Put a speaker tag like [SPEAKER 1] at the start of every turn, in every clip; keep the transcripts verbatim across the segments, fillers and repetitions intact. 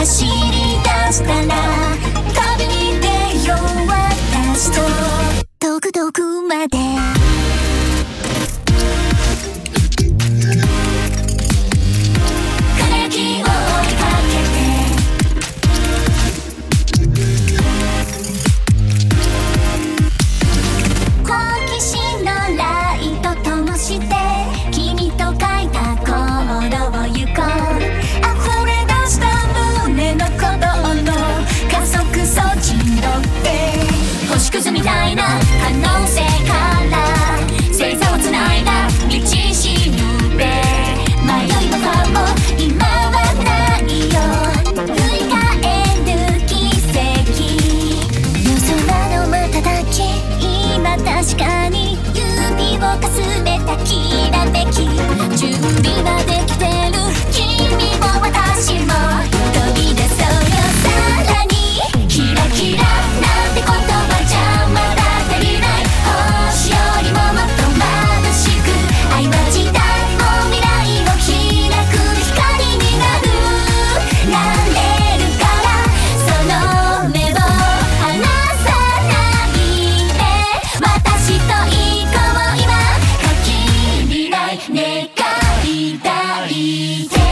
[SPEAKER 1] 走り出したら旅に出よう私と遠く遠くまで輝きを追いかけて好奇心のライト灯して君と書いた行動を行こう溢れ出した胸の鼓動の加速装置に乗って星屑みたいな可能性から星座をつないだ道しるべ迷いの葉も今はないよ振り返る奇跡夜空の瞬き今確かに指をかすめたきらめき準備はできてる君も私も飛び出そうよさらにキラキラなんて言葉じゃまだ足りない星よりももっと眩しく愛は時代も未来を開く光になるなれるからその目を離さないで私と行こう今限りない願い抱いて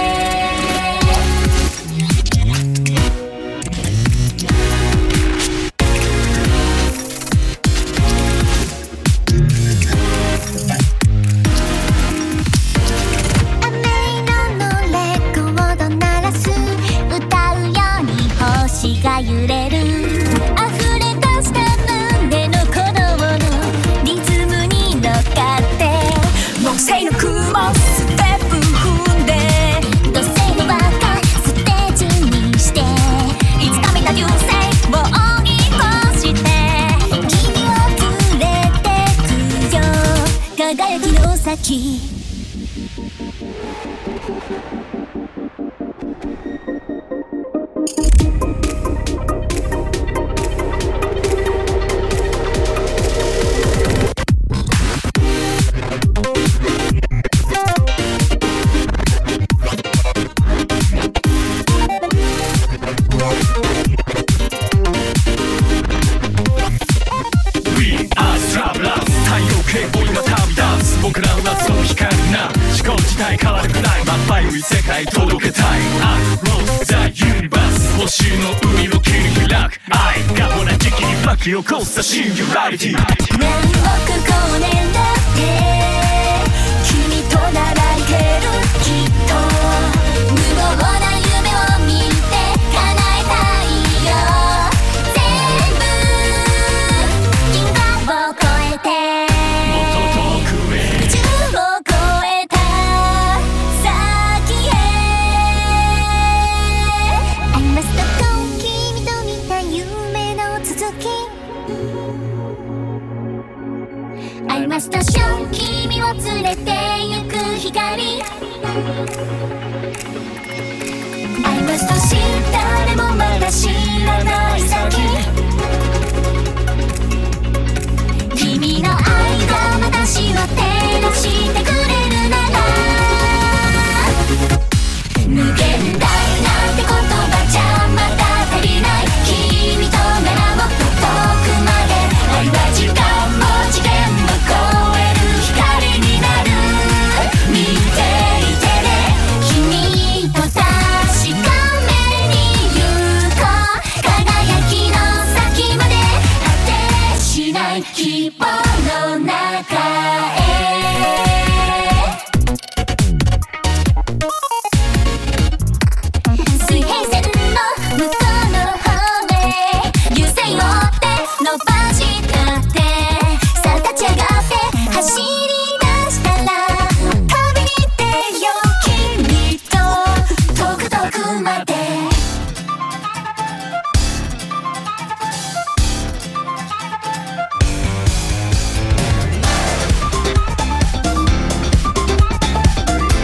[SPEAKER 1] 雨色のレコード鳴らす歌うように星が揺れる溢れ出した胸の鼓動のリズムに乗っかって木星の雲ステップ踏んで土星の輪がステージにしていつか見た流星を追い越して君を連れてくよ輝きの先
[SPEAKER 2] 僕らはその光な思考自体変わるくない真っ白い世界届けたい Across the universe 星の海を切り開く愛が同じ時期に巻き起こしたシンギュラリティ何億光
[SPEAKER 1] 年だって君とならいけるきっと無謀な夢を見て叶えたいよ全部銀河を越えて宇宙を越えた先へ I must go 君と見た夢の続き I must show 君を連れて行く光 I must see 誰もまだ知らない先